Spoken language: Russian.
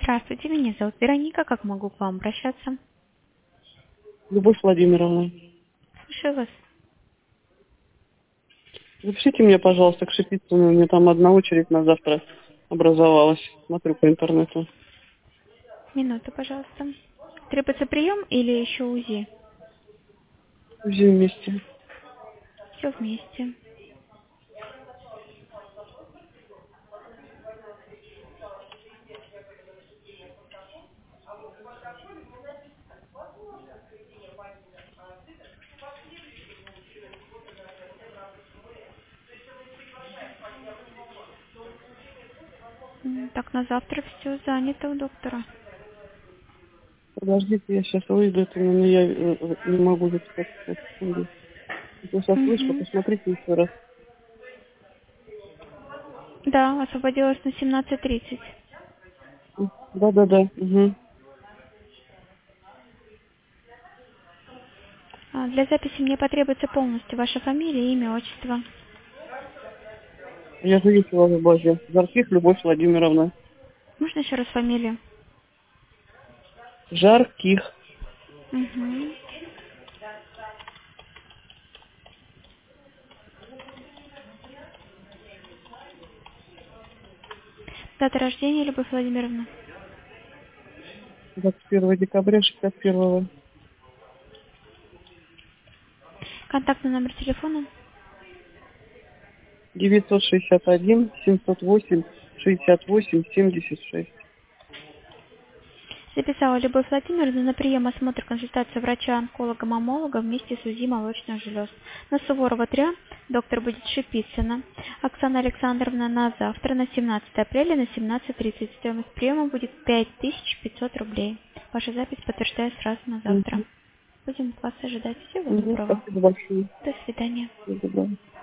Здравствуйте, меня зовут Вероника. Как могу к вам обращаться? Любовь Владимировна, Слушаю вас. запишите меня, пожалуйста, к Шипицыну. У меня там одна очередь на завтра образовалась. Смотрю по интернету. Минуту, пожалуйста. Требуется прием или еще УЗИ? УЗИ вместе. Все вместе. Так, на завтра все занято у доктора. Подождите, я сейчас выйду, это но я не могу записать. Сейчас, секунду. Я сейчас слышу, Угу. посмотрите еще раз. Да, освободилась на 17:30. Да-да-да. Угу. Для записи мне потребуется полностью ваша фамилия, имя, отчество. Я зависела в базе. Жарких Любовь Владимировна. Можно еще раз фамилию? Жарких. Угу. Дата рождения, Любовь Владимировна. 21 декабря 61-го. Контактный номер телефона. 961 708 68 76. Записала Любовь Владимировна на прием, осмотр, консультацию врача-онколога-мамолога вместе с УЗИ молочных желез. На Суворова 3, доктор будет Шипицына. Оксана Александровна на завтра, на 17 апреля, на 17:30. Стоимость приема будет 5500 рублей. Ваша запись подтверждаю сразу на завтра. Угу. Будем вас ожидать. Всего Угу. доброго. Спасибо большое. До свидания. Всего доброго.